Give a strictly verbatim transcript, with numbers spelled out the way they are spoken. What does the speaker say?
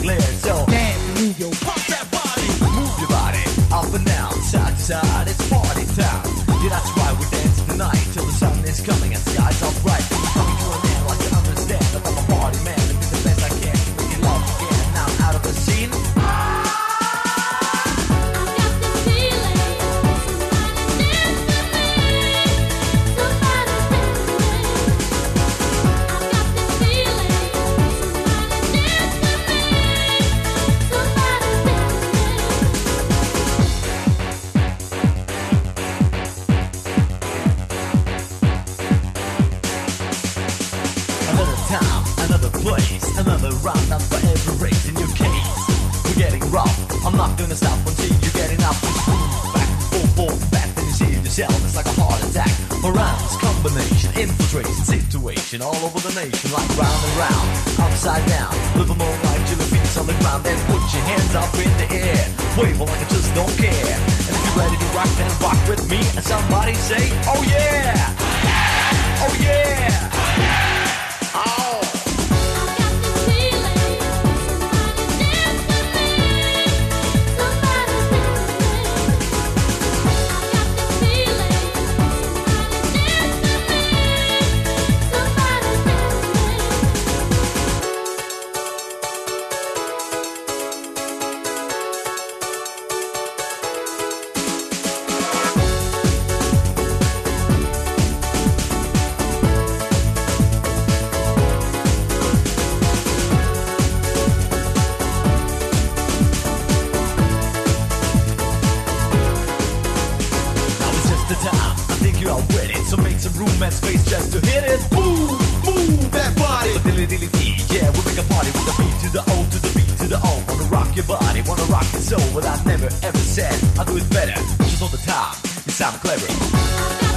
clear. So dance and move your pump that body, move your body up and down, side to side. It's party time. Yeah, that's right. We're dancing tonight till the sun is coming and skies are bright. Coming to an end like you understand that I'm a party man and do the best I can to make you love again. Now I'm out of the scene. Time, another place, another round up for every race in your case. We're getting rough, I'm not gonna stop until you're getting up. Just move back, forth, forth, back, then you see it yourself. It's like a heart attack. Around this combination, infiltration, situation all over the nation. Like round and round, upside down. Live a more life till your feet's on the ground. Then put your hands up in the air. Wave like I just don't care. And if you're ready to rock, then rock with me. And somebody say, oh yeah! Oh yeah! Oh! So make some room and space just to hit it. Move, move that body. So dilly dilly dee, yeah, we make a party with the beat to the O to the B to the O. Wanna rock your body, wanna rock your soul. But I never ever said I'll do it better. Just all the time, you sound clever.